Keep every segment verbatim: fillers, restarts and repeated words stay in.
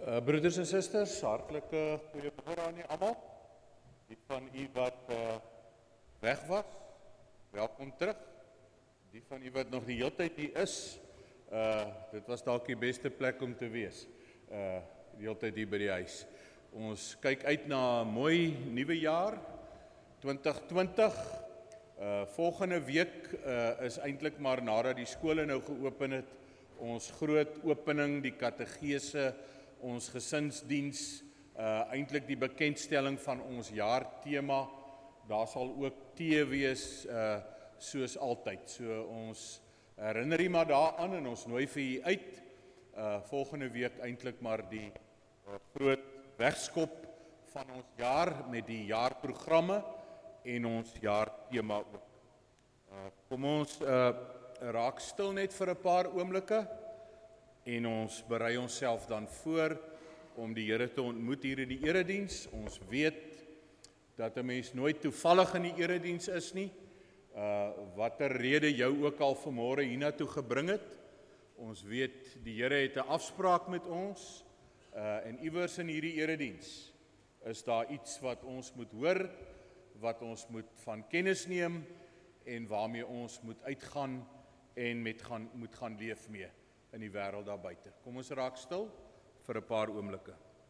Uh, broeders en susters, hartlike goeiemôre aan julle almal. Die van u wat uh, weg was, welkom terug. Die van u wat nog die hele tyd hier is, uh, dit was dalk die beste plek om te wees. Uh, die hele tyd hier by die huis. Ons kyk uit na 'n mooi nuwe jaar, twintig twintig. Uh, volgende week uh, is eintlik maar nadat die skole nou geopen het, ons groot opening, die kategese, ons gesinsdiens, uh, eintlik die bekendstelling van ons jaartema. Daar sal ook tee wees, uh, soos altyd. So ons herinner u maar daaraan en ons nooi vir u uit. Uh, volgende week eintlik maar die uh, groot wegskop van ons jaar met die jaarprogramme en ons jaartema ook. Uh, kom ons uh, raak stil net vir 'n paar oomblikke. En ons berei onsself dan voor om die Here te ontmoet hier in die erediens. Ons weet dat 'n mens nooit toevallig in die erediens is nie. Uh watter rede jou ook al vanmôre hiernatoe gebring het. Ons weet die Here het 'n afspraak met ons. Uh en iewers in hierdie erediens is daar iets wat ons moet hoor, wat ons moet van kennis neem en waarmee ons moet uitgaan en met gaan moet gaan leef mee in die wêreld daar buite. Kom ons raak stil vir 'n paar oomblikke.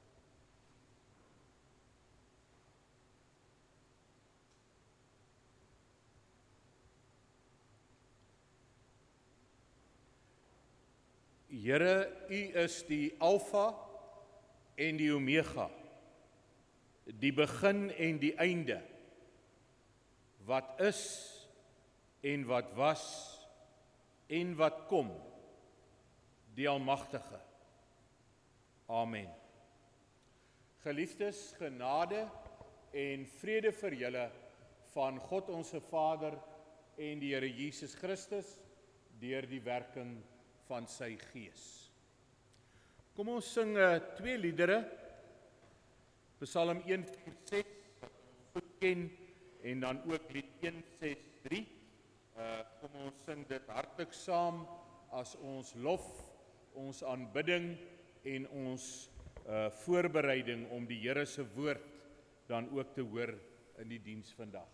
Here, U is die Alfa en die Omega, die begin en die einde, wat is en wat was en wat kom, die Almagtige. Amen. Geliefdes, genade en vrede vir julle van God ons Vader en die Here Jesus Christus deur die werking van sy Gees. Kom ons sing uh, twee liedere, Psalm een vier ses, wat ons goed ken, en dan ook lied een ses drie. Uh, kom ons sing dit hartlik saam as ons lof, ons aanbidding en ons uh, voorbereiding om die Here se woord dan ook te hoor in die diens vandag.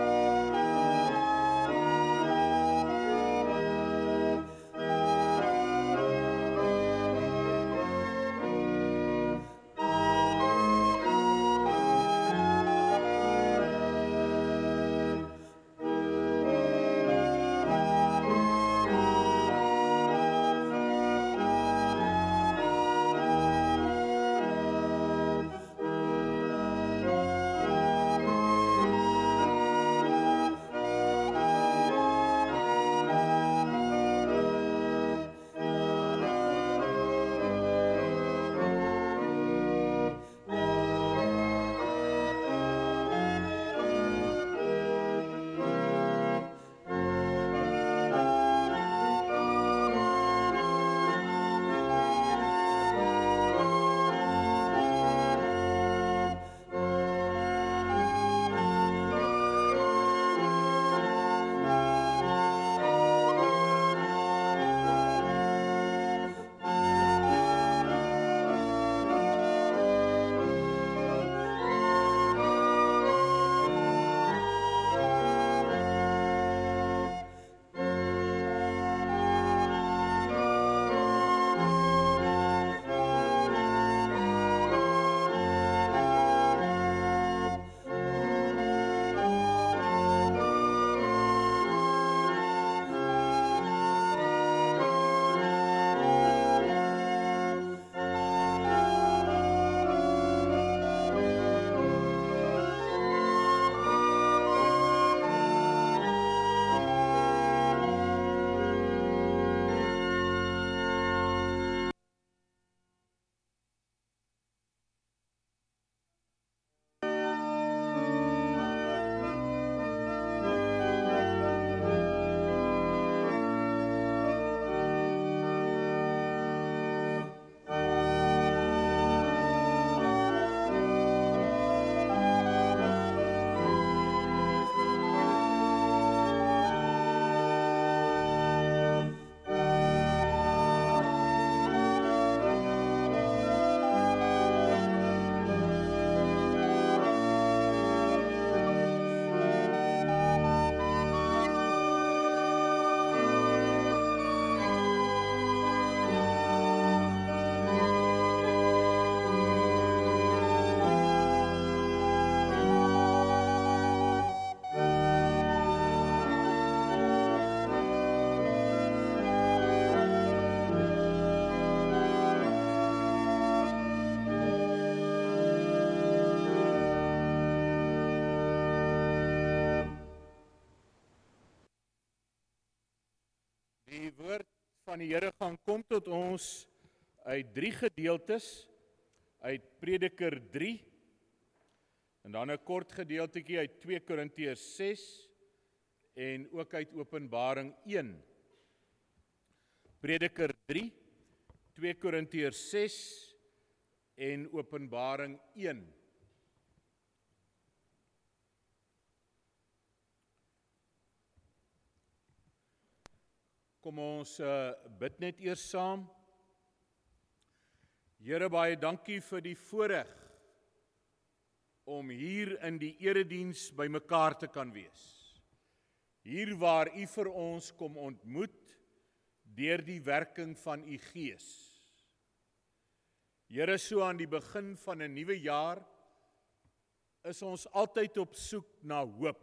Thank van die Here gaan kom tot ons uit drie gedeeltes, uit Prediker drie, en dan 'n kort gedeeltetjie uit twee Korintiërs ses, en ook uit Openbaring een. Prediker drie, twee Korintiërs ses, en Openbaring een. Kom ons uh, bid net eers saam. Here, baie dankie vir die voorreg om hier in die erediens by mekaar te kan wees. Hier waar U vir ons kom ontmoet deur die werking van U Gees. Here, so aan die begin van 'n nuwe jaar is ons altyd op soek na hoop.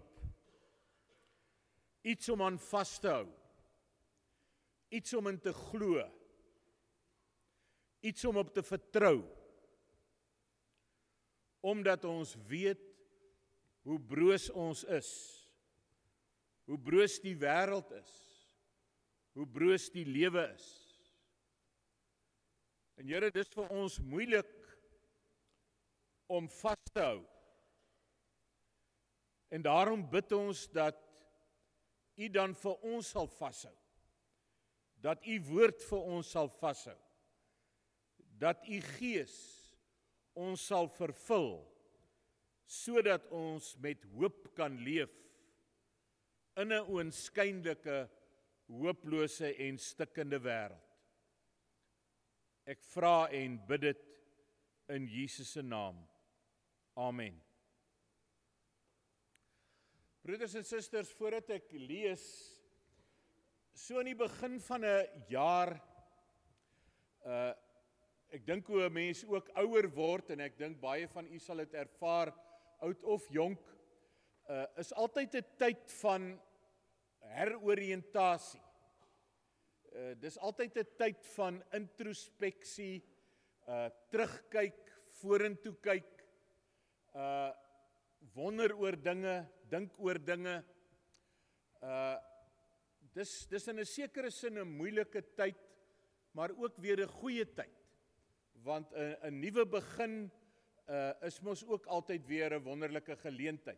Iets om aan vas te hou. Iets om in te glo. Iets om op te vertrou. Omdat ons weet hoe broos ons is. Hoe broos die wêreld is. Hoe broos die lewe is. En Here, dis vir ons moeilik om vas te hou. En daarom bid ons dat U dan vir ons sal vashou. Dat U woord vir ons sal vashou. Dat U Gees ons sal vervul, sodat ons met hoop kan leef in 'n oënskynlike, hooplose en stikkende wêreld. Ek vra en bid dit in Jesus se naam. Amen. Broeders en susters, voordat ek lees, so in die begin van 'n jaar, uh, ek dink hoe 'n mens ook ouer word, en ek dink baie van u sal dit ervaar, oud of jonk, uh, is altyd 'n tyd van heroriëntasie. Uh, dis altyd 'n tyd van introspeksie, uh, terugkyk, vorentoe kyk, uh, wonder oor dinge, dink oor dinge. Uh, dis, dis in 'n sekere sin 'n moeilike tyd, maar ook weer 'n goeie tyd. Want 'n 'n nuwe begin uh, is mos ook altyd weer 'n wonderlike geleentheid.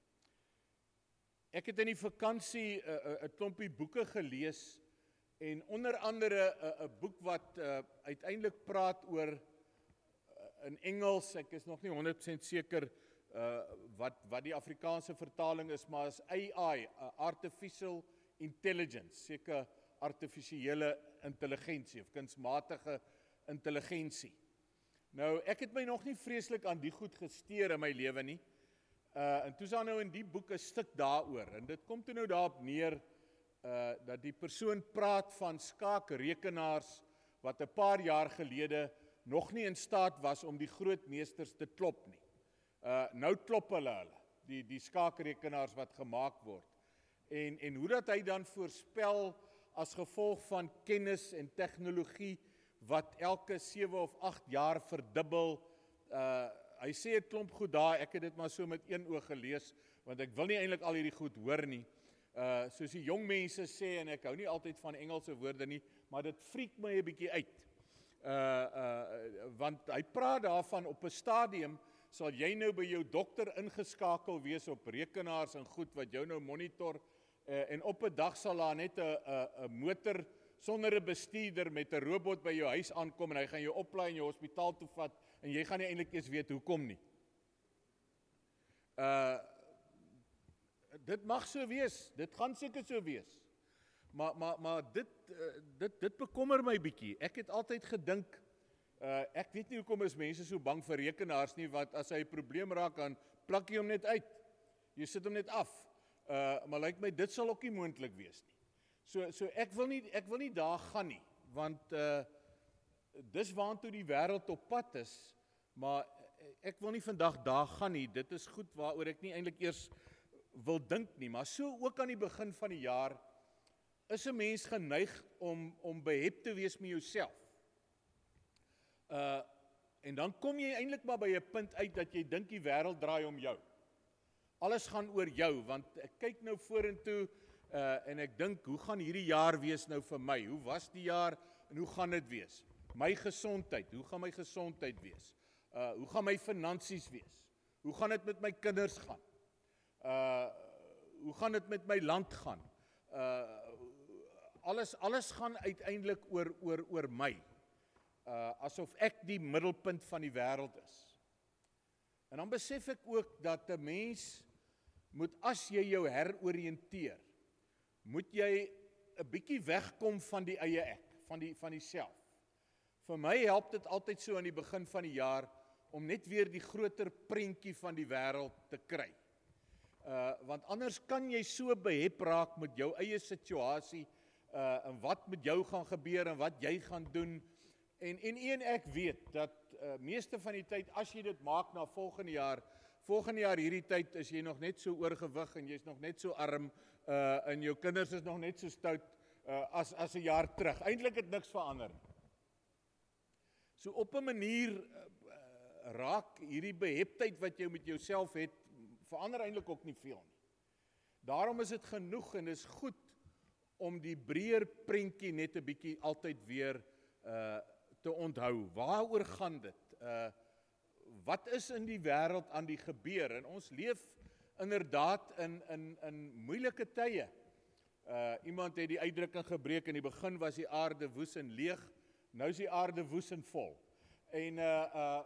Ek het in die vakansie 'n uh, uh, klompie boeke gelees, en onder andere 'n uh, uh, boek wat uh, uiteindelik praat oor uh, in Engels, ek is nog nie honderd persent seker uh, wat wat die Afrikaanse vertaling is, maar is A I, uh, Artificial Intelligence, seker artifisiële intelligensie of kunsmatige intelligensie. Nou, ek het my nog nie vreeslik aan die goed gesteer in my lewe nie. Uh, en toe is daar nou in die boek 'n stuk daaroor, en dit kom toe nou daarop neer, uh, dat die persoon praat van skaakrekenaars, wat 'n paar jaar gelede nog nie in staat was om die groot meesters te klop nie. Uh, nou klop hulle hulle, die, die skaakrekenaars wat gemaak word. En, en hoe dat hy dan voorspel as gevolg van kennis en tegnologie, wat elke sewe of agt jaar verdubbel. Uh, hy sê 'n klomp goed daar, ek het dit maar so met een oog gelees, want ek wil nie eintlik al hierdie goed hoor nie. Uh, soos die jong mense sê, en ek hou nie altyd van Engelse woorde nie, maar dit freak my 'n bietjie uit. Uh, uh, want hy praat daarvan, op 'n stadium sal jy nou by jou dokter ingeskakel wees op rekenaars en goed wat jou nou monitor, uh, en op 'n dag sal daar net 'n 'n 'n motor sonder 'n bestuurder met 'n robot by jou huis aankom, en hy gaan jou oplaai en jou hospitaal toe vat, en jy gaan nie eintlik eens weet hoekom nie. Uh, dit mag so wees, dit gaan seker so wees. Maar maar maar dit uh, dit dit bekommer my bietjie. Ek het altyd gedink, uh, ek weet nie hoekom is mense so bang vir rekenaars nie, want as hy 'n probleem raak, dan plak jy hom net uit. Jy sit hom net af. Uh, maar lyk my dit sal ook nie moontlik wees nie. So so ek wil nie ek wil nie daar gaan nie, want uh, dis waantoe die wêreld op pad is, maar ek wil nie vandag daar gaan nie. Dit is goed waaroor ek nie eintlik eers wil dink nie, maar so ook aan die begin van die jaar is 'n mens geneig om om behept te wees met jouself. Uh en dan kom jy eintlik maar by 'n punt uit dat jy dink die wêreld draai om jou. Alles gaan oor jou, want ek kyk nou vorentoe uh, en ek dink, hoe gaan hierdie jaar wees nou vir my? Hoe was die jaar en hoe gaan dit wees? My gesondheid, hoe gaan my gesondheid wees? Uh, hoe gaan my finansies wees? Hoe gaan dit met my kinders gaan? Uh, hoe gaan dit met my land gaan? Uh, alles, alles gaan uiteindelik oor, oor, oor my. Uh, asof ek die middelpunt van die wêreld is. En dan besef ek ook dat 'n mens moet, as jy jou heroriënteer, moet jy 'n bietjie wegkom van die eie ek, van die van die self. Vir my help dit altyd so aan die begin van die jaar om net weer die groter prentjie van die wêreld te kry. Uh, want anders kan jy so behep raak met jou eie situasie, uh, en wat met jou gaan gebeur en wat jy gaan doen. En en een ek weet dat uh, meeste van die tyd, as jy dit maak na volgende jaar, volgende jaar hierdie tyd is jy nog net so oorgewig en jy's nog net so arm, uh, en jou kinders is nog net so stout uh, as as 'n jaar terug. Eintlik het niks verander. So op 'n manier uh, raak hierdie beheptheid wat jy met jouself het, verander eintlik ook nie veel nie. Daarom is dit genoeg en is goed om die breër prentjie net 'n bietjie altyd weer uh, te onthou. Waaroor gaan dit? Uh, wat is in die wêreld aan die gebeur? En ons leef inderdaad in in in moeilike tye. Uh, iemand het die uitdrukking gebruik, in die begin was die aarde woes en leeg, nou is die aarde woes en vol. En uh, uh,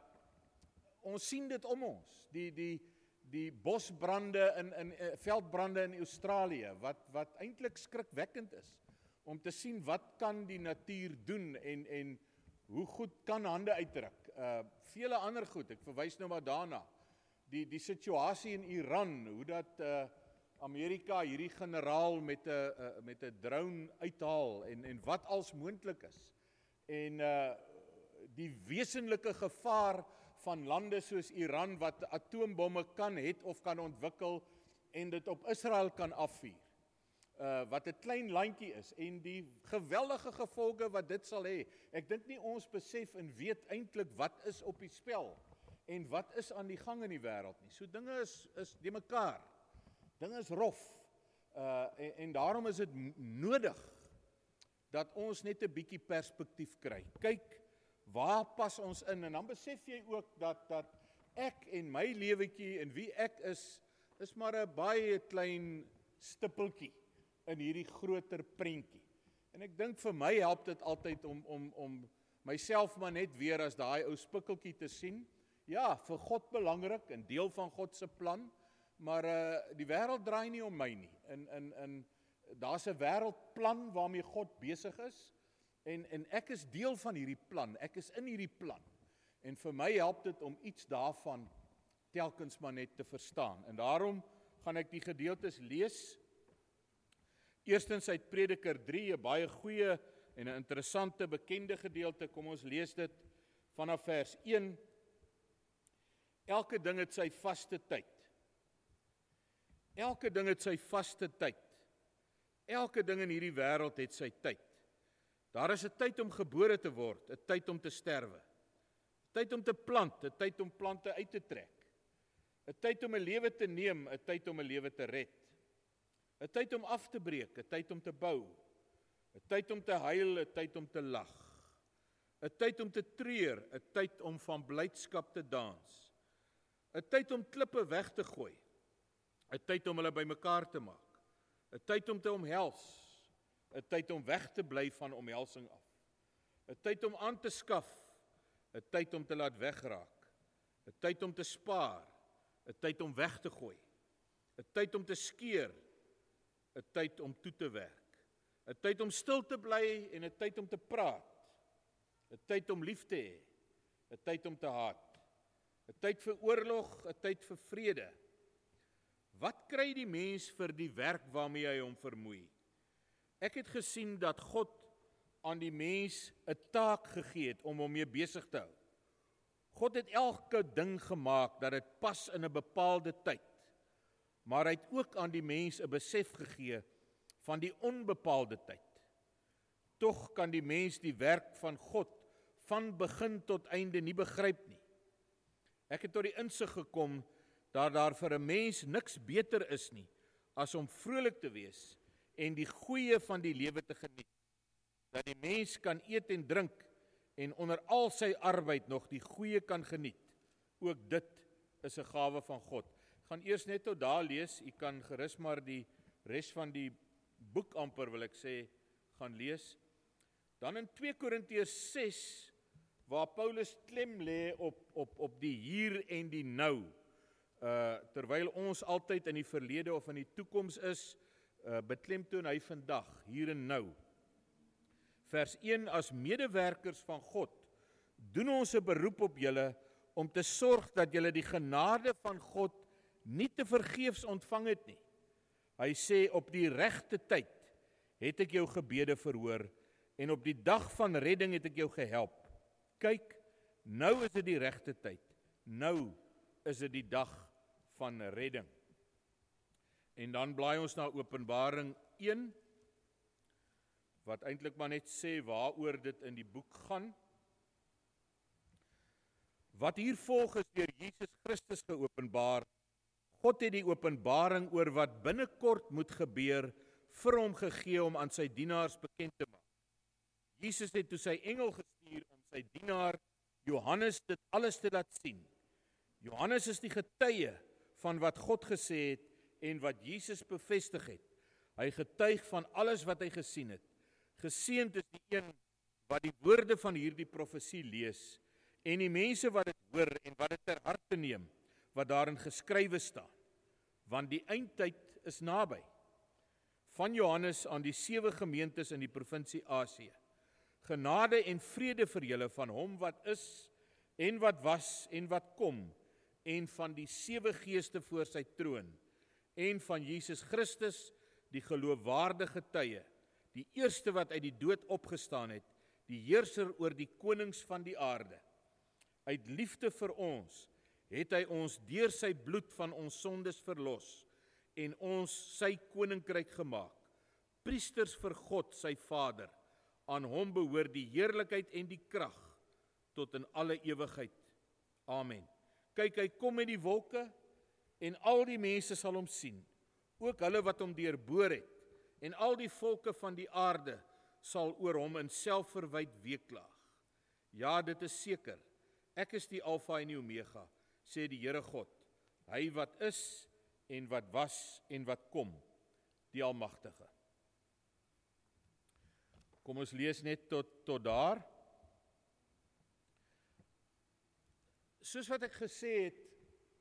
ons sien dit om ons. Die die die bosbrande in in uh, veldbrande in Australië wat wat eintlik skrikwekkend is om te sien wat kan die natuur doen en en hoe goed kan hande uitdruk. Uh vele ander goed. Ek verwys nou maar daarna. Die die situasie in Iran, hoe dat uh Amerika hierdie generaal met 'n uh, met 'n drone uithaal en en wat als moontlik is. En uh die wesenlike gevaar van lande soos Iran wat atoombomme kan het of kan ontwikkel en dit op Israel kan afvuur. Uh, wat 'n klein landjie is en die geweldige gevolge wat dit sal hê. Ek dink nie ons besef en weet eintlik wat is op die spel en wat is aan die gang in die wêreld nie. So dinge is is de mekaar. Dinge is rof. Uh, en, en daarom is dit nodig dat ons net 'n bietjie perspektief kry. Kyk, waar pas ons in? En dan besef jy ook dat dat ek en my lewetjie en wie ek is, is maar 'n baie klein stippeltjie in hierdie groter prentjie. En ek dink vir my help dit altyd om om om myself maar net weer as daai ou spikkeltjie te sien. Ja, vir God belangrik en deel van God se plan, maar uh, die wêreld draai nie om my nie. In in in daar's 'n wêreldplan waarmee God besig is en en ek is deel van hierdie plan. Ek is in hierdie plan. En vir my help dit om iets daarvan telkens maar net te verstaan. En daarom gaan ek die gedeeltes lees. Eerstens uit Prediker drie, 'n baie goeie en 'n interessante bekende gedeelte. Kom ons lees dit vanaf vers een. Elke ding het sy vaste tyd. Elke ding het sy vaste tyd. Elke ding in hierdie wêreld het sy tyd. Daar is 'n tyd om gebore te word, 'n tyd om te sterwe. 'n Tyd om te plant, 'n tyd om plante uit te trek. 'n Tyd om 'n lewe te neem, 'n tyd om 'n lewe te red. 'n Tyd om af te breek, 'n tyd om te bou. 'n Tyd om te huil, 'n tyd om te lag. 'n Tyd om te treur, 'n tyd om van blydskap te dans. 'n Tyd om klippe weg te gooi. 'n Tyd om hulle bymekaar te maak. 'n Tyd om te omhels. 'n Tyd om weg te bly van omhelsing af. 'n Tyd om aan te skaf. 'n Tyd om te laat wegraak. 'n Tyd om te spaar. 'n Tyd om weg te gooi. 'n Tyd om te skeer. 'n Tyd om toe te werk. 'n Tyd om stil te bly en 'n tyd om te praat. 'n Tyd om lief te hê. 'n Tyd om te haat. 'n Tyd vir oorlog, 'n tyd vir vrede. Wat kry die mens vir die werk waarmee hy hom vermoei? Ek het gesien dat God aan die mens 'n taak gegee het om hom mee besig te hou. God het elke ding gemaak dat dit pas in 'n bepaalde tyd. Maar hy het ook aan die mens 'n besef gegee van die onbepaalde tyd. Tog kan die mens die werk van God van begin tot einde nie begryp nie. Ek het tot die insig gekom dat daar vir 'n mens niks beter is nie as om vrolik te wees en die goeie van die lewe te geniet. Dat die mens kan eet en drink en onder al sy arbeid nog die goeie kan geniet. Ook dit is 'n gawe van God. Ek gaan eers net tot daar lees. U kan gerus maar die res van die boek amper wil ek sê gaan lees. Dan in twee Korintiërs ses waar Paulus klem lê op op op die hier en die nou. Uh terwyl ons altyd in die verlede of in die toekoms is, uh beklemtoon hy vandag hier en nou. Vers een: As medewerkers van God doen ons 'n beroep op julle om te sorg dat julle die genade van God nie te vergeefs ontvang het nie. Hy sê op die regte tyd het ek jou gebede verhoor en op die dag van redding het ek jou gehelp. Kyk, nou is dit die regte tyd. Nou is dit die dag van redding. En dan blaai ons na Openbaring een, wat eintlik maar net sê waaroor dit in die boek gaan. Wat hier volg is deur Jesus Christus geopenbaar. God het die openbaring oor wat binnekort moet gebeur vir hom gegee om aan sy dienaars bekend te maak. Jesus het toe sy engel gestuur om sy dienaar Johannes dit alles te laat sien. Johannes is die getuie van wat God gesê het en wat Jesus bevestig het. Hy getuig van alles wat hy gesien het. Geseënd is die een wat die woorde van hierdie profesie lees en die mense wat dit hoor en wat dit ter harte neem, wat daarin geskrywe staan. Want die eindtyd is naby. Van Johannes aan die sewe gemeentes in die provinsie Asië. Genade en vrede vir julle van hom wat is en wat was en wat kom, en van die sewe geeste voor sy troon, en van Jesus Christus, die geloofwaardige getuie, die eerste wat uit die dood opgestaan het, die heerser oor die konings van die aarde. Uit liefde vir ons het hy ons deur sy bloed van ons sondes verlos en ons sy koninkryk gemaak. Priesters vir God, sy Vader. Aan hom behoort die heerlikheid en die krag tot in alle ewigheid. Amen. Kyk, hy kom met die wolke en al die mense sal hom sien, ook hulle wat hom deurboor het, en al die volke van die aarde sal oor hom in selfverwyd weeklaag. Ja, dit is seker. Ek is die Alfa en die Omega, sê die Here God, hy wat is en wat was en wat kom, die Almagtige. Kom ons lees net tot, tot daar. Soos wat ek gesê het,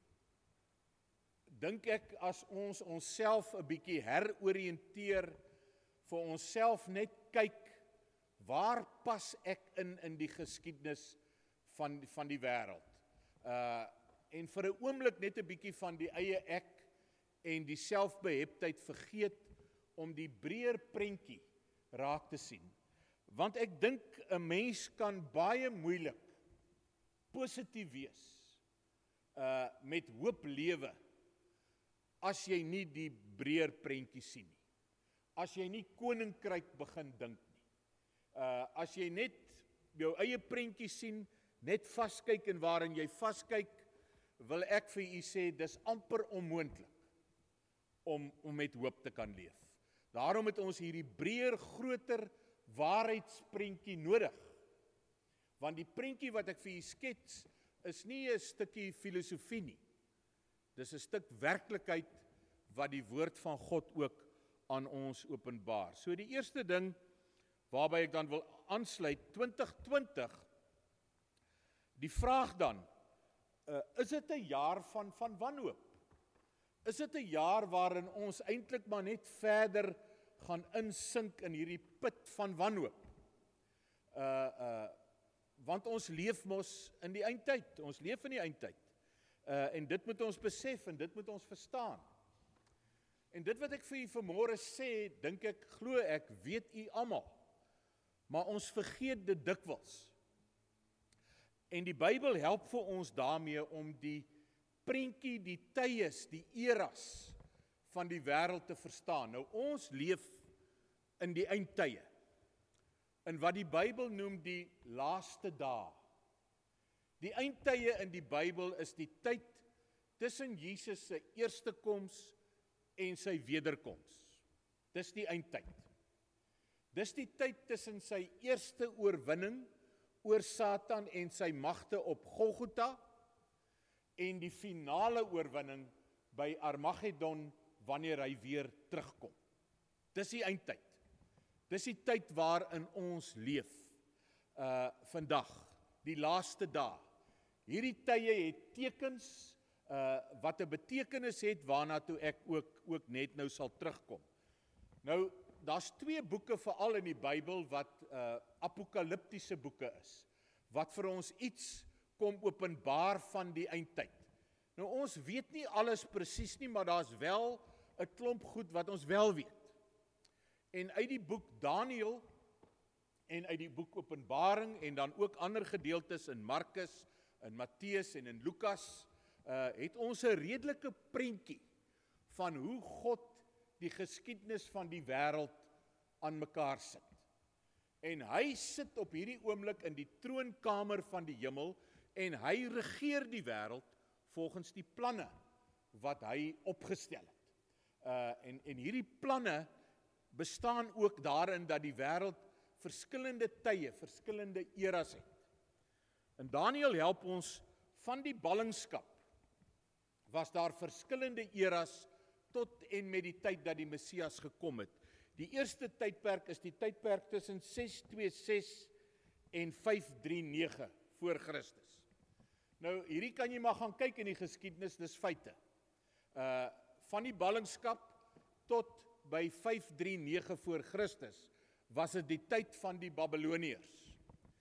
dink ek as ons onsself 'n bietjie heroriënteer, vir onsself net kyk, waar pas ek in in die geskiedenis van van die wêreld? Uh en vir 'n oomblik net 'n bietjie van die eie ek en die selfbeheptheid vergeet om die breër prentjie raak te sien. Want ek dink 'n mens kan baie moeilik positief wees uh met hoop lewe as jy nie die breër prentjie sien nie. As jy nie koninkryk begin dink nie. Uh as jy net jou eie prentjie sien, net vaskyk en waarin jy vaskyk, wil ek vir u sê dis amper onmoontlik om om met hoop te kan leef. Daarom het ons hierdie breër, groter waarheidsprentjie nodig. Want die prentjie wat ek vir u skets is nie 'n stukkie filosofie nie. Dis 'n stuk werklikheid wat die woord van God ook aan ons openbaar. So die eerste ding waarby ek dan wil aansluit, twintig twintig, die vraag dan, uh, is dit 'n jaar van van wanhoop? Is dit 'n jaar waarin ons eintlik maar net verder gaan insink in hierdie put van wanhoop? Uh uh want ons leef mos in die eindtyd. Ons leef in die eindtyd. Uh en dit moet ons besef en dit moet ons verstaan. En dit wat ek vir u vanmôre sê, dink ek, glo ek, weet u almal. Maar ons vergeet dit dikwels. En die Bybel help vir ons daarmee om die prentjie, die tyes, die eras van die wêreld te verstaan. Nou ons leef in die eindtye. In wat die Bybel noem die laaste dae. Die eindtye in die Bybel is die tyd tussen Jesus se eerste koms en sy wederkoms. Dis die eindtyd. Dis die tyd tussen sy eerste oorwinning oor Satan en sy magte op Golgotha en die finale oorwinning by Armageddon wanneer hy weer terugkom. Dis die eindtyd. Dis die tyd waarin ons leef uh vandag, die laaste dae. Hierdie tye het tekens uh wat 'n betekenis het waarna toe ek ook ook net nou sal terugkom. Nou, daar's twee boeke veral in die Bybel wat uh apokaliptiese boeke is, wat vir ons iets kom openbaar van die eindtyd. Nou ons weet nie alles presies nie, maar daar's wel 'n klomp goed wat ons wel weet. En uit die boek Daniël en uit die boek Openbaring en dan ook ander gedeeltes in Markus, in Matteus en in Lukas, uh, het ons 'n redelike prentjie van hoe God die geskiedenis van die wêreld aan mekaar sit. En hy sit op hierdie oomblik in die troonkamer van die hemel en hy regeer die wêreld volgens die planne wat hy opgestel het. Uh, en, en hierdie planne bestaan ook daarin dat die wêreld verskillende tye, verskillende eras het. En Daniël help ons van die ballingskap was daar verskillende eras tot en met die tyd dat die Messias gekom het. Die eerste tydperk is die tydperk tussen ses twee ses en vyf drie nege voor Christus. Nou, hierdie kan jy maar gaan kyk in die geskiedenis, dis feite. Uh, van die ballingskap tot by vyf drie nege voor Christus was dit die tyd van die Babiloniërs,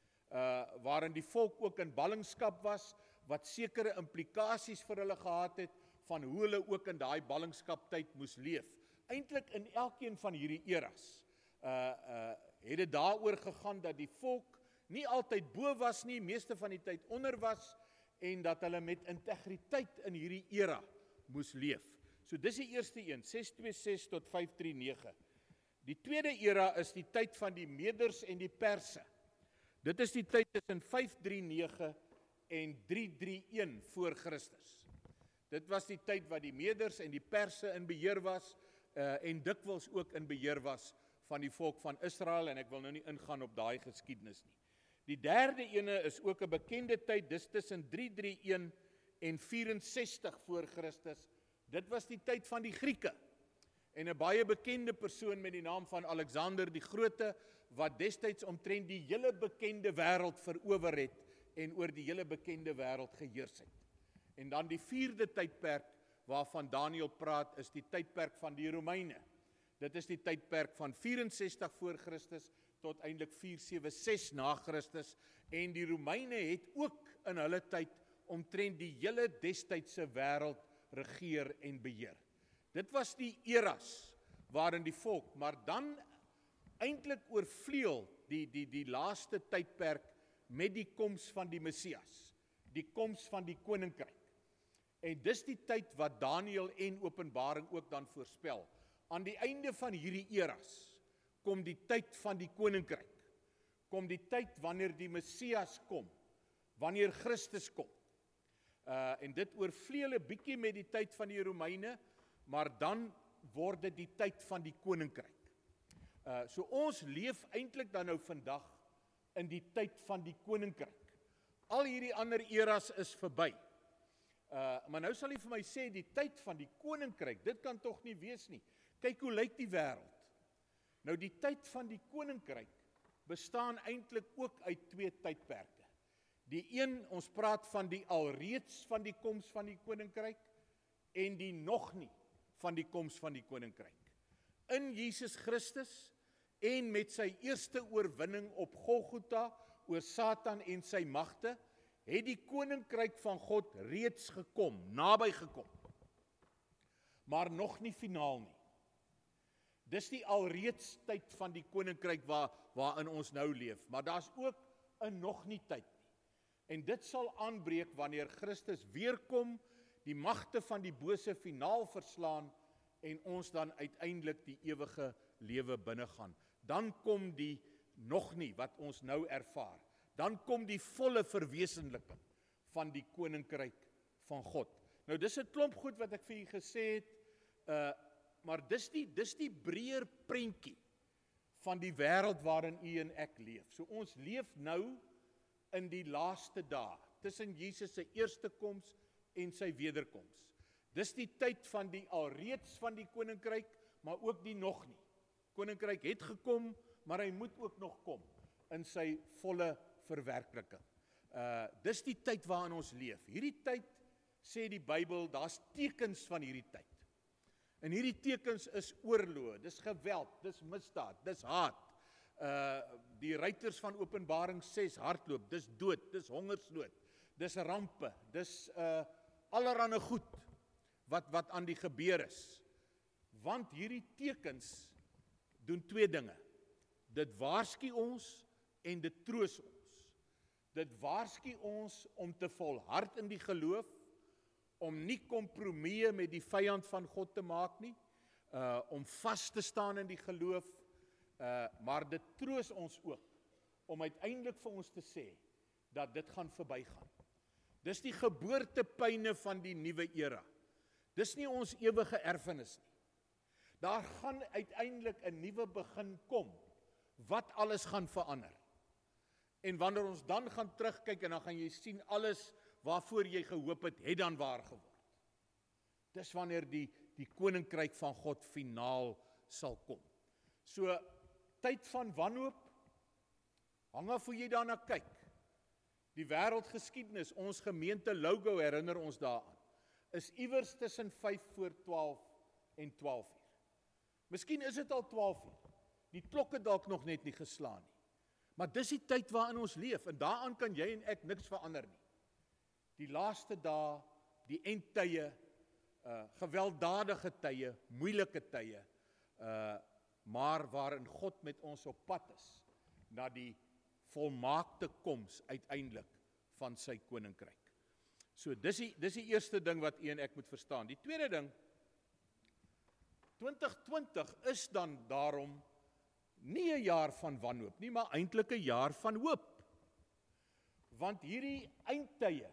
uh, waarin die volk ook in ballingskap was, wat sekere implikasies vir hulle gehad het, van hoe hulle ook in daai ballingskaptyd moes leef. Eintlik in elkeen van hierdie eras, uh, uh, het dit daaroor gegaan dat die volk nie altyd bo was nie, meeste van die tyd onder was, en dat hulle met integriteit in hierdie era moes leef. So dis die eerste een, ses twee ses tot vyf drie nege. Die tweede era is die tyd van die Meders en die Perse. Dit is die tyd tussen vyf drie nege en drie drie een voor Christus. Dit was die tyd wat die Meders en die Perse in beheer was, uh, en dikwels ook in beheer was van die volk van Israel, en ek wil nou nie ingaan op daai geskiedenis nie. Die derde ene is ook 'n bekende tyd, dis tussen drie drie een en vyf-en-sestig voor Christus. Dit was die tyd van die Grieke. En 'n baie bekende persoon met die naam van Alexander die Grote, wat destyds omtrent die hele bekende wêreld verower het en oor die hele bekende wêreld geheers het. En dan die vierde tydperk waarvan Daniël praat, is die tydperk van die Romeine. Dit is die tydperk van vyf-en-sestig voor Christus tot eintlik vyf sewe ses na Christus, en die Romeine het ook in hulle tyd omtrent die hele destydse wêreld regeer en beheer. Dit was die eras waarin die volk, maar dan eintlik oorvleuel die die die laaste tydperk met die koms van die Messias, die koms van die koninkryk. En dis die tyd wat Daniël en Openbaring ook dan voorspel. Aan die einde van hierdie eras kom die tyd van die koninkryk. Kom die tyd wanneer die Messias kom, wanneer Christus kom. Uh, en dit oorvleuel 'n bietjie met die tyd van die Romeine, maar dan word dit die tyd van die koninkryk. Uh, so ons leef eintlik dan nou vandag in die tyd van die koninkryk. Al hierdie ander eras is verby. Uh, maar nou sal jy vir my sê, die tyd van die koninkryk, dit kan tog nie wees nie. Kyk hoe lyk die wêreld. Nou die tyd van die koninkryk bestaan eintlik ook uit twee tydperke. Die een, ons praat van die alreeds van die koms van die koninkryk, en die nog nie van die koms van die koninkryk. In Jesus Christus en met sy eerste oorwinning op Golgotha oor Satan en sy magte, het die koninkryk van God reeds gekom, naby gekom. Maar nog nie finaal nie. Dis die alreeds tyd van die koninkryk waar, waarin ons nou leef, maar daar's ook 'n nog nie tyd nie. En dit sal aanbreek wanneer Christus weerkom, die magte van die bose finaal verslaan, en ons dan uiteindelik die ewige lewe binnegaan. Dan kom die nog nie wat ons nou ervaar. Dan kom die volle verwesenliking van die koninkryk van God. Nou dis 'n klomp goed wat ek vir julle gesê het, uh, maar dis die dis die breër prentjie van die wêreld waarin u en ek leef. So ons leef nou in die laaste dae, tussen Jesus se eerste koms en sy wederkoms. Dis die tyd van die alreeds van die koninkryk, maar ook die nog nie. Koninkryk het gekom, maar hy moet ook nog kom in sy volle verwerkliking. Uh, dis die tyd waarin ons leef. Hierdie tyd, sê die Bybel, daar's tekens van hierdie tyd. En hierdie tekens is oorlog, dis geweld, dis misdaad, dis haat. Uh, die ruiters van Openbaring ses hardloop, dis dood, dis hongersnood, dis rampe, dis uh, allerhande goed wat, wat aan die gebeur is. Want hierdie tekens doen twee dinge. Dit waarsku ons en dit troos ons. Dit waarsku ons om te volhard in die geloof, om nie kompromieë met die vyand van God te maak nie, uh, om vas te staan in die geloof, uh, maar dit troos ons ook, om uiteindelik vir ons te sê, dat dit gaan verbygaan. Dis die geboortepyne van die nuwe era. Dis nie ons ewige erfenis nie. Daar gaan uiteindelik 'n nuwe begin kom, wat alles gaan verander. En wanneer ons dan gaan terugkyk, en dan gaan jy sien, alles waarvoor jy gehoop het, het dan waar geword. Dis wanneer die, die koninkryk van God finaal sal kom. So, tyd van wanhoop, hang af hoe jy daarna kyk. Die wêreldgeskiedenis, ons gemeente logo herinner ons daaraan, is iewers tussen vyf voor twaalf en twaalf uur. Miskien is dit al twaalf uur. Die klok het dalk nog net nie geslaan nie. Maar dis die tyd waarin ons leef, en daaraan kan jy en ek niks verander nie. Die laaste dae, die endtye, uh, gewelddadige tye, moeilike tye, uh, maar waarin God met ons op pad is, na die volmaakte koms uiteindelik van sy koninkryk. So dis die, dis die eerste ding wat u en ek moet verstaan. Die tweede ding, twintig twintig is dan daarom nie 'n jaar van wanhoop nie, maar eintlik 'n jaar van hoop. Want hierdie eindtye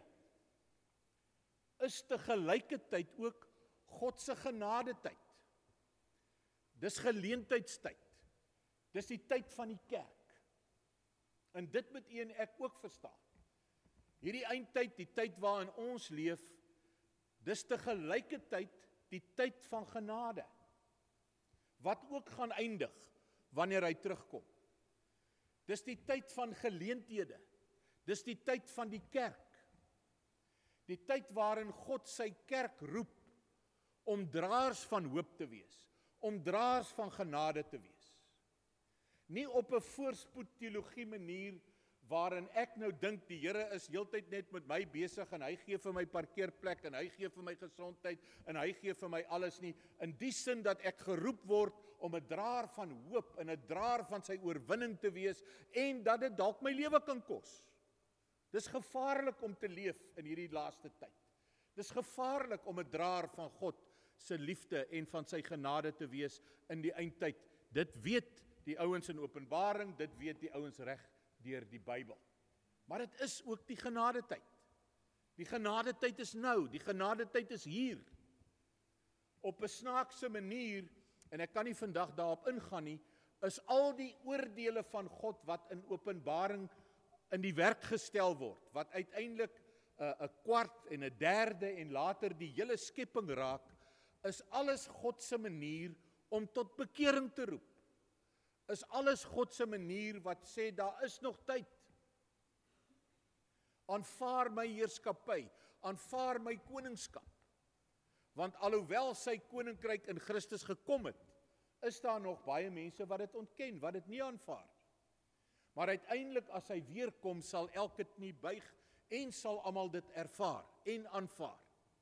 is te gelykertyd ook God se genadetyd. Dis geleentheidstyd. Dis die tyd van die kerk. En dit moet u en ek ook verstaan. Hierdie eindtyd, die tyd waarin ons leef, dis te gelykertyd die tyd van genade, wat ook gaan eindig wanneer hy terugkom. Dis die tyd van geleenthede. Dis die tyd van die kerk. Die tyd waarin God sy kerk roep om draers van hoop te wees, om draers van genade te wees. Nie op 'n voorspoedteologie manier waarin ek nou dink die Here is heeltyd net met my besig en hy gee vir my parkeerplek en hy gee vir my gesondheid en hy gee vir my alles nie, in die sin dat ek geroep word om 'n draer van hoop en 'n draer van sy oorwinning te wees en dat dit dalk my lewe kan kos. Dis gevaarlik om te leef in hierdie laaste tyd. Dis gevaarlik om 'n draer van God se liefde en van sy genade te wees in die eindtyd. Dit weet die ouens in Openbaring, dit weet die ouens reg deur die Bybel. Maar dit is ook die genadetyd. Die genadetyd is nou, die genadetyd is hier. Op 'n snaakse manier, en ek kan nie vandag daarop ingaan nie, is al die oordeele van God wat in Openbaring in die werk gestel word, wat uiteindelik 'n uh, kwart en 'n derde en later die hele skepping raak, is alles God se manier om tot bekering te roep. Is alles God se manier wat sê, daar is nog tyd. Aanvaar my heerskappy, aanvaar my koningskap. Want alhoewel sy koninkryk in Christus gekom het, is daar nog baie mense wat dit ontken, wat dit nie aanvaar. Maar uiteindelik as hy weer kom, sal elke knie buig en sal almal dit ervaar en aanvaar.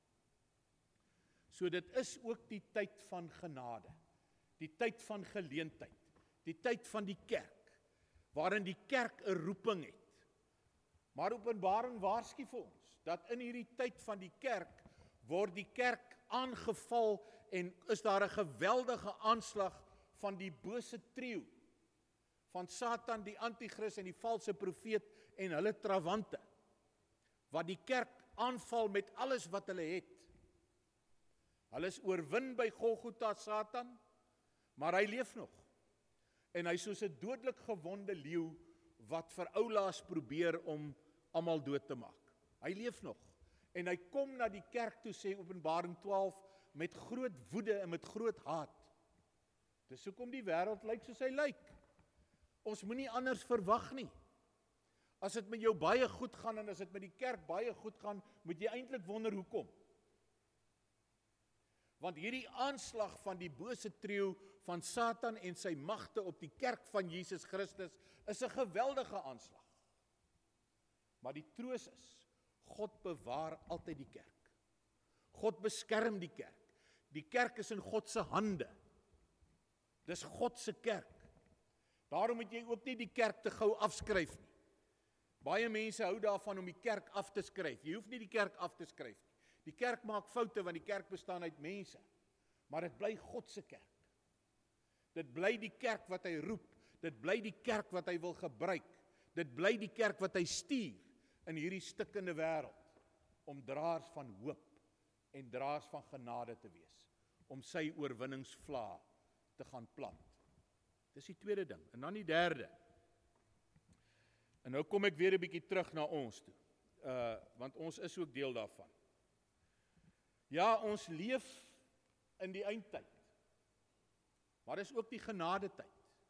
So dit is ook die tyd van genade, die tyd van geleentheid, die tyd van die kerk, waarin die kerk 'n roeping het. Maar Openbaring waarsku vir ons, dat in hierdie tyd van die kerk, word die kerk aangeval en is daar 'n geweldige aanslag van die bose trio, van Satan, die antichrist en die valse profeet en hulle trawante, wat die kerk aanval met alles wat hulle het. Hulle is oorwin by Golgotha, Satan, maar hy leef nog. En hy is soos 'n dodelik gewonde leeu wat vir oulaas probeer om almal dood te maak. Hy leef nog. En hy kom na die kerk toe, sê Openbaring twaalf, met groot woede en met groot haat. Dis hoekom die wêreld lyk soos hy lyk. Ons moenie anders verwag nie. As dit met jou baie goed gaan en as dit met die kerk baie goed gaan, moet jy eintlik wonder hoekom. Want hierdie aanslag van die bose trio van Satan en sy magte op die kerk van Jesus Christus is 'n geweldige aanslag. Maar die troos is, God bewaar altyd die kerk. God beskerm die kerk. Die kerk is in God se hande. Dis God se kerk. Daarom moet jy ook nie die kerk te gou afskryf nie. Baie mense hou daarvan om die kerk af te skryf. Jy hoef nie die kerk af te skryf nie. Die kerk maak foute want die kerk bestaan uit mense. Maar dit bly God se kerk. Dit bly die kerk wat hy roep. Dit bly die kerk wat hy wil gebruik. Dit bly die kerk wat hy stuur in hierdie stikkende wêreld om draers van hoop en draers van genade te wees, om sy oorwinningsvlaag te gaan plant. Dis die tweede ding. En dan die derde. En nou kom ek weer 'n bietjie terug na ons toe. Uh want ons is ook deel daarvan. Ja, ons leef in die eindtyd. Maar dis ook die genadetyd.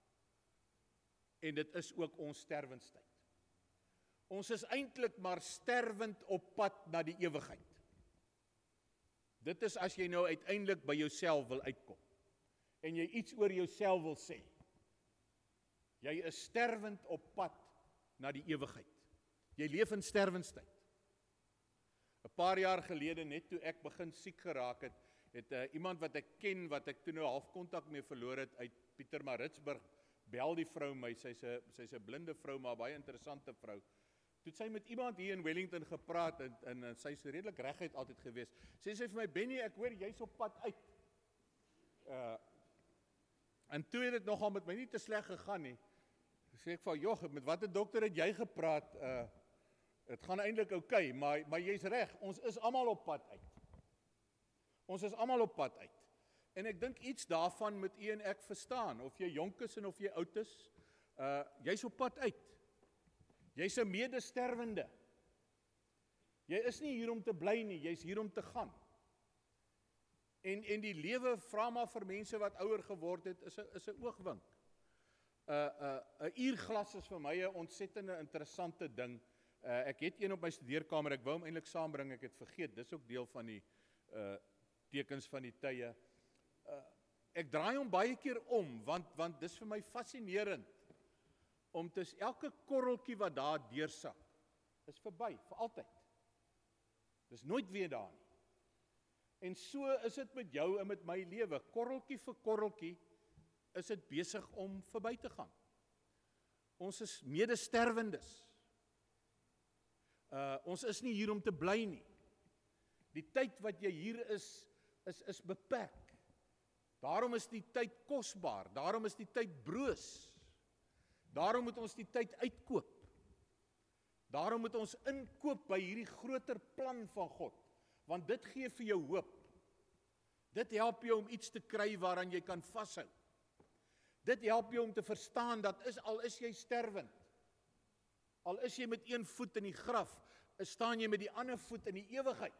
En dit is ook ons sterwenstyd. Ons is eintlik maar sterwend op pad na die ewigheid. Dit is as jy nou uiteindelik by jouself wil uitkom. En jy iets oor jouself wil sê. Jy is sterwend op pad na die ewigheid. Jy leef in sterwenstyd. 'n Paar jaar gelede, net toe ek begin siek geraak het, het uh, iemand wat ek ken, wat ek toe nou half kontak mee verloor het, uit Pietermaritzburg, bel die vrou my, sy's 'n sy's 'n blinde vrou, maar baie interessante vrou. Toe het sy met iemand hier in Wellington gepraat, en, en, en sy's redelik reguit altyd gewees. Sê sy vir my, Benny, ek hoor jy's op pad uit. Uh, en toe het dit nogal met my nie te sleg gegaan nie. Sê ek van, joh, met watter dokter het jy gepraat? Uh, het gaan eintlik oukei, okay, maar, maar jy's reg, ons is almal op pad uit. Ons is almal op pad uit. En ek dink iets daarvan moet u en ek verstaan, of jy jonk is en of jy oud is, uh, jy's op pad uit. Jy's 'n medesterwende. Jy is nie hier om te bly nie, jy's hier om te gaan. En, en die lewe, vra maar vir mense wat ouer geword het, is 'n is 'n oogwink. 'n 'n 'n uurglas is vir my 'n ontsettende interessante ding. Uh, ek het een op my studeerkamer, ek wou hom eintlik saambring, ek het vergeet, dis ook deel van die uh, tekens van die tye. Uh, ek draai hom baie keer om, want, want dis vir my fascinerend, om tes elke korreltjie wat daar deursak, is verby, vir altyd. Dis nooit weer daar nie. En so is dit met jou en met my lewe, korreltjie vir korreltjie, is dit besig om verby te gaan. Ons is medesterwendes. Uh, ons is nie hier om te bly nie. Die tyd wat jy hier is, is, is beperk. Daarom is die tyd kosbaar, daarom is die tyd broos. Daarom moet ons die tyd uitkoop. Daarom moet ons inkoop by hierdie groter plan van God, want dit gee vir jou hoop. Dit help jou om iets te kry waaraan jy kan vashou. Dit help jou om te verstaan dat is, al is jy sterwend, al is jy met een voet in die graf, staan jy met die ander voet in die ewigheid.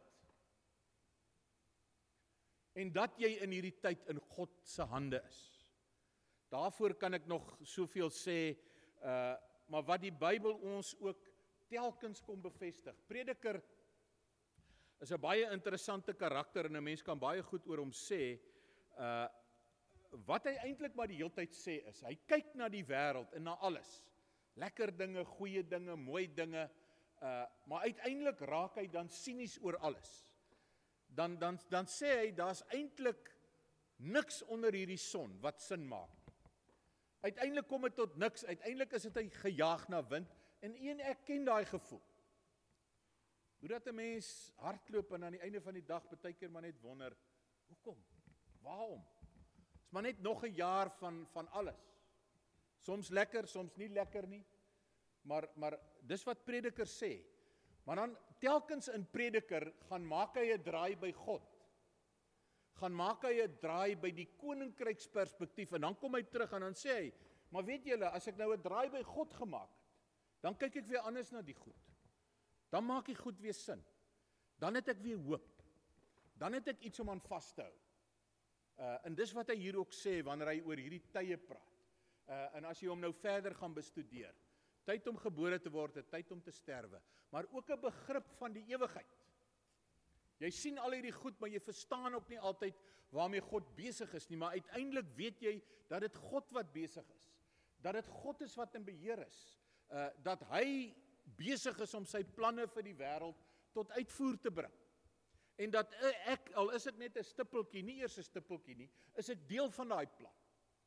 En dat jy in hierdie tyd in God se hande is. Daarvoor kan ek nog soveel sê, uh, maar wat die Bybel ons ook telkens kom bevestig. Prediker is 'n baie interessante karakter en 'n mens kan baie goed oor hom sê. Uh, wat hy eintlik maar die heeltyd sê is, hy kyk na die wêreld en na alles. Lekker dinge, goeie dinge, mooi dinge, uh, maar uiteindelik raak hy dan sinies oor alles. Dan, dan, dan sê hy, daar's eintlik niks onder hierdie son wat sin maak. Uiteindelik kom dit tot niks, uiteindelik is dit hy gejaag na wind, en een ek ken daai gevoel. Hoe dat 'n mens hardloop en aan die einde van die dag baie keer maar net wonder, hoekom? Waarom? Is maar net nog 'n jaar van, van alles. Soms lekker, soms nie lekker nie, maar, maar dis wat Prediker sê. Maar dan telkens in Prediker gaan maak hy 'n draai by God. gaan maak hy 'n draai by die koninkryksperspektief en dan kom hy terug en dan sê hy, maar weet julle, as ek nou 'n draai by God gemaak het, dan kyk ek weer anders na die goed. Dan maak die goed weer sin. Dan het ek weer hoop. Dan het ek iets om aan vas te hou. Uh, en dis wat hy hier ook sê wanneer hy oor hierdie tye praat. Uh, en as jy hom nou verder gaan bestudeer, tyd om gebore te word, tyd om te sterwe, maar ook 'n begrip van die ewigheid. Jy sien al hierdie goed, maar jy verstaan ook nie altyd waarmee God besig is nie, maar uiteindelik weet jy dat dit God wat besig is. Dat dit God is wat in beheer is. Uh, dat hy besig is om sy planne vir die wêreld tot uitvoer te bring. En dat ek, al is ek net 'n stippeltjie, nie eers 'n stippeltjie nie, is ek deel van daai plan.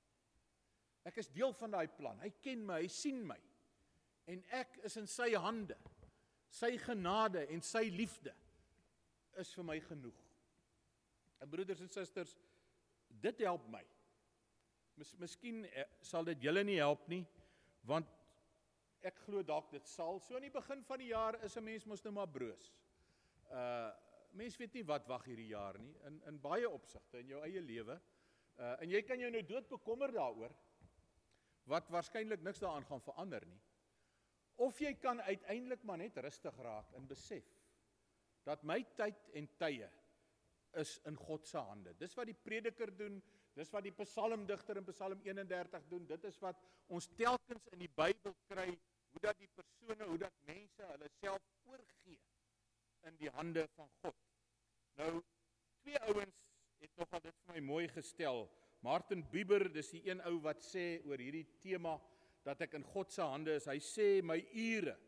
Ek is deel van daai plan. Hy ken my, hy sien my. En ek is in sy hande. Sy genade en sy liefde is vir my genoeg. En broeders en susters, dit help my. Mis, miskien sal dit julle nie help nie, want ek glo dalk dit sal. So aan die begin van die jaar is 'n mens mos nou maar broos. Uh mens weet nie wat wag hierdie jaar nie, in in baie opsigte in jou eie lewe. Uh en jy kan jou nou dood bekommer daaroor, wat waarskynlik niks daaraan gaan verander nie. Of jy kan uiteindelik maar net rustig raak en besef dat my tyd en tye is in God se hande. Dis wat die prediker doen, dis wat die psalmdigter in Psalm eenendertig doen, dit is wat ons telkens in die Bybel kry, hoe dat die persone, hoe dat mense hulle self oorgee in die hande van God. Nou, twee ouens het nogal dit vir my mooi gestel. Martin Buber, dis die een ou wat sê oor hierdie tema, dat ek in God se hande is. Hy sê, my ure,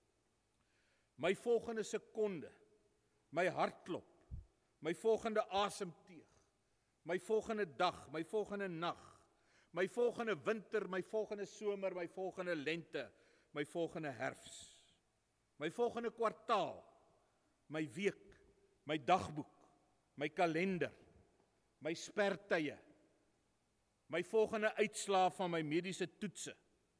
my volgende sekonde, my hartklop, my volgende asemteug, my volgende dag, my volgende nag, my volgende winter, my volgende somer, my volgende lente, my volgende herfs, my volgende kwartaal, my week, my dagboek, my kalender, my spertye, my volgende uitslaa van my mediese toetse,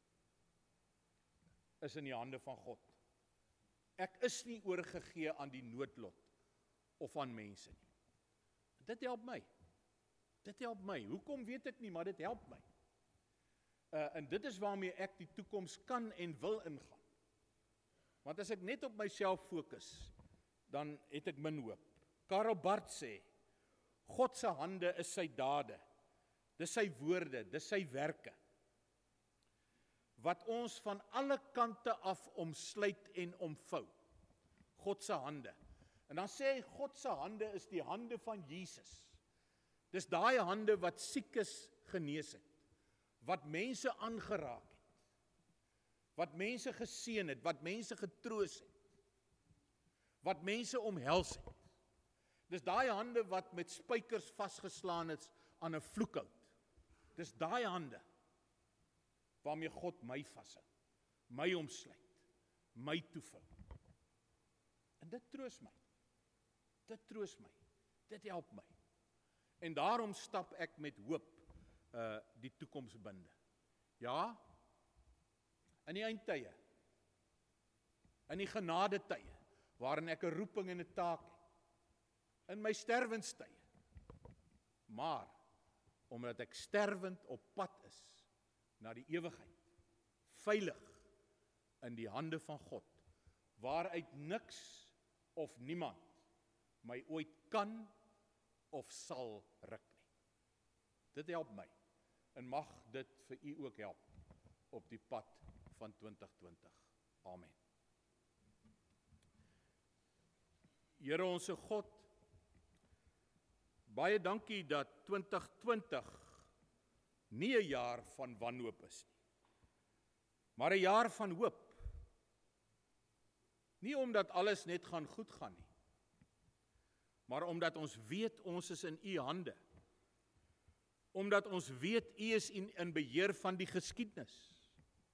is in die hande van God. Ek is nie oorgegee aan die noodlot of aan mense nie. Dit help my. Dit help my. Hoekom weet ek nie, maar dit help my. Uh, en dit is waarmee ek die toekoms kan en wil ingaan. Want as ek net op myself fokus, dan het ek min hoop. Karl Barth sê, God se hande is sy dade, dis sy woorde, dis sy werke, wat ons van alle kante af omsluit en omvou. God se hande. En dan sê hy, God se hande is die hande van Jesus. Dis daai hande wat siekes genees het, wat mense aangeraak het, wat mense geseën het, wat mense getroos het, wat mense omhels het. Dis daai hande wat met spykers vasgeslaan is aan 'n vloekhout. Dis daai hande waarmee God my vashou, my omsluit, my toevou. En dit troos my. Dit troos my. Dit help my. En daarom stap ek met hoop uh die toekoms binde. Ja, in die eindtye, in die genadetye, waarin ek 'n roeping en 'n taak het, in my sterwenstye. Maar omdat ek sterwend op pad is na die ewigheid, veilig in die hande van God, waaruit niks of niemand my ooit kan of sal ruk nie. Dit help my, en mag dit vir u ook help op die pad van twintig twintig. Amen. Here onse God, baie dankie dat twintig twintig nie 'n jaar van wanhoop is nie, maar 'n jaar van hoop. Nie omdat alles net gaan goed gaan nie, maar omdat ons weet ons is in u hande. Omdat ons weet u is in, in beheer van die geskiedenis.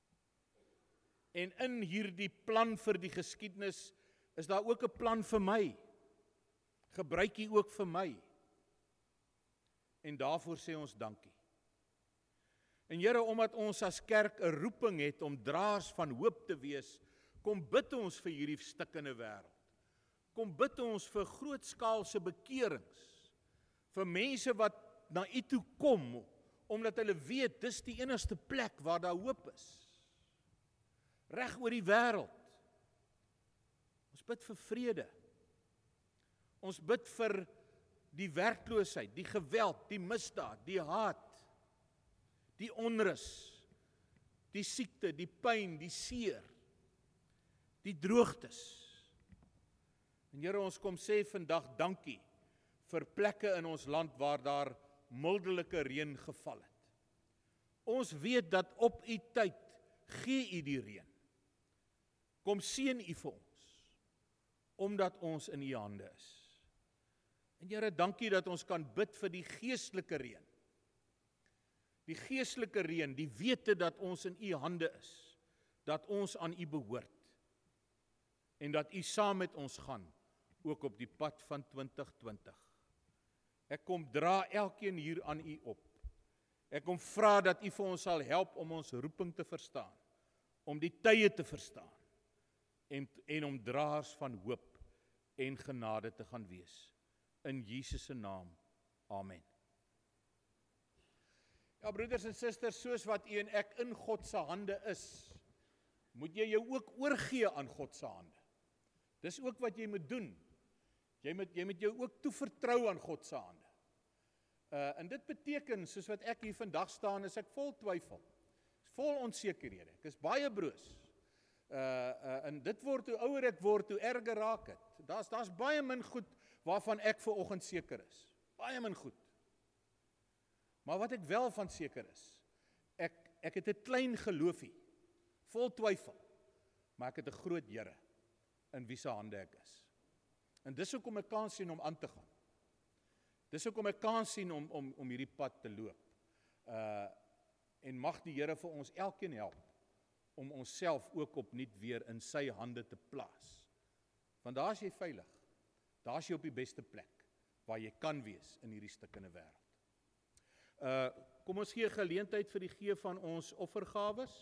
En in hierdie plan vir die geskiedenis is daar ook 'n plan vir my. Gebruik u ook vir my. En daarvoor sê ons dankie. En Here, omdat ons as kerk 'n roeping het om draers van hoop te wees, kom bid ons vir hierdie stikkende wêreld. Kom bid ons vir grootskaalse bekerings, vir mense wat na U toe kom, omdat hulle weet, dis die enigste plek waar daar hoop is. Reg oor die wêreld. Ons bid vir vrede. Ons bid vir die werkloosheid, die geweld, die misdaad, die haat, die onrus, die siekte, die pyn, die seer, die droogtes. En Here, ons kom sê vandag dankie vir plekke in ons land waar daar mildelike reën geval het. Ons weet dat op U tyd gee U die reën. Kom seën U vir ons, omdat ons in U hande is. En Here, dankie dat ons kan bid vir die geestelike reën. Die geestelike reën, die wete dat ons in U hande is, dat ons aan U behoort, en dat U saam met ons gaan, ook op die pad van twintig twintig. Ek kom dra elkeen hier aan U op. Ek kom vra dat U vir ons sal help om ons roeping te verstaan, om die tye te verstaan, en, en om draers van hoop en genade te gaan wees. In Jesus se naam, amen. Ja, broeders en susters, soos wat U en ek in God se hande is, moet jy jou ook oorgee aan God se hande. Dis ook wat jy moet doen. Jy moet, jy moet jou ook toevertrou aan God se hande. Uh, en dit beteken, soos wat ek hier vandag staan, is ek vol twyfel. Is vol onsekerhede. Ek is baie broos. Uh, uh, en dit word, hoe ouer ek word, hoe erger raak het. Daar's, daar's baie min goed waarvan ek ver oggend seker is. Baie min goed. Maar wat ek wel van seker is, ek, ek het 'n klein geloofie, vol twyfel, maar ek het 'n groot Here, in wie se hande ek is. En dis hoekom ek kans sien om aan te gaan. Dis hoekom ek kans sien om, om, om hierdie pad te loop. Uh, en mag die Here vir ons elkeen help, om onsself ook opnuut weer in sy hande te plaas. Want daar is jy veilig. Daar is jy op die beste plek, waar jy kan wees in hierdie stukkende wêreld. Uh, kom ons gee geleentheid vir die gee van ons offergawes.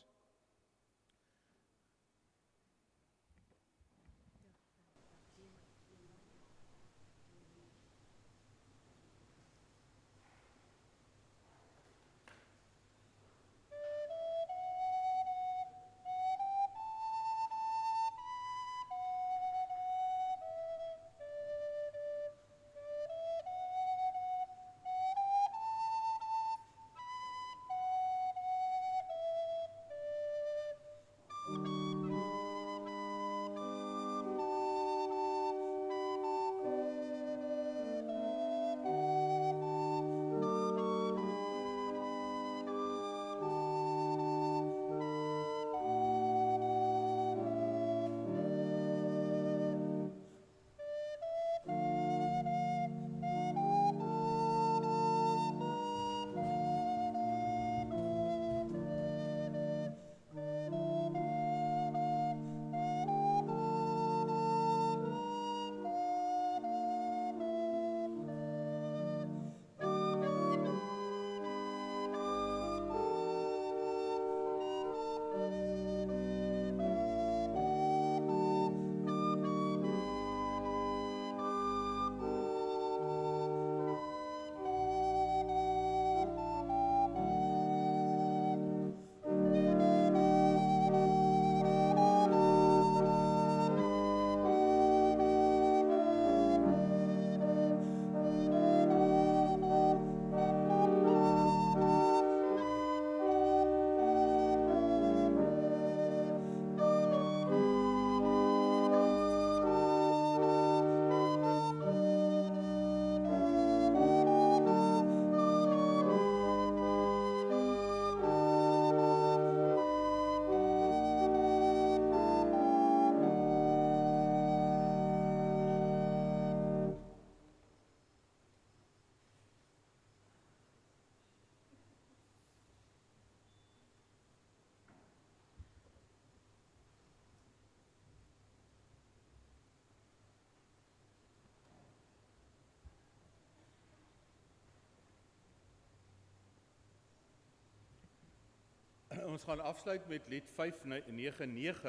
Ons gaan afsluit met lied vyf nege nege.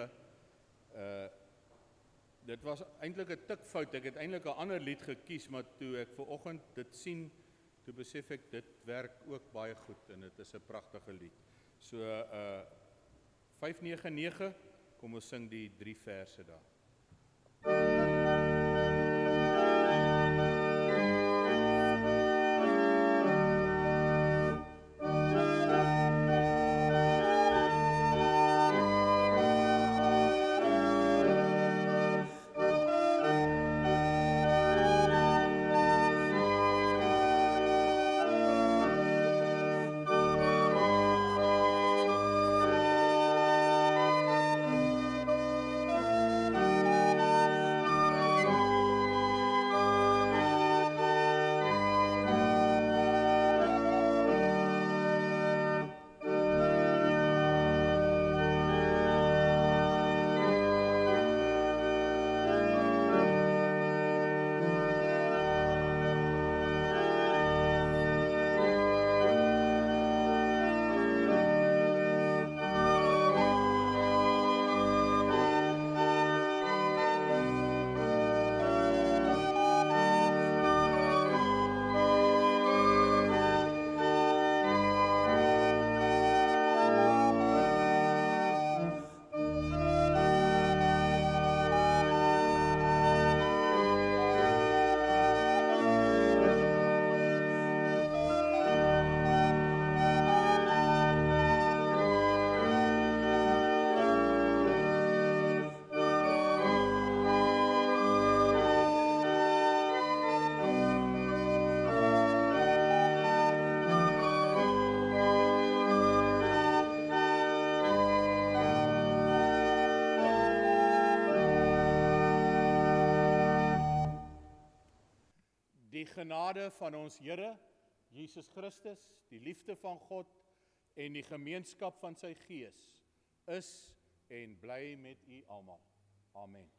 Uh, dit was eintlik 'n tikfout. Ek het eintlik 'n ander lied gekies, maar toe ek ver oggend dit sien toe besef ek, dit werk ook baie goed, en dit is 'n pragtige lied. So, uh, vyf nege nege, kom ons sing die drie verse daar. Die genade van ons Here, Jesus Christus, die liefde van God en die gemeenskap van sy Gees is en bly met u almal. Amen.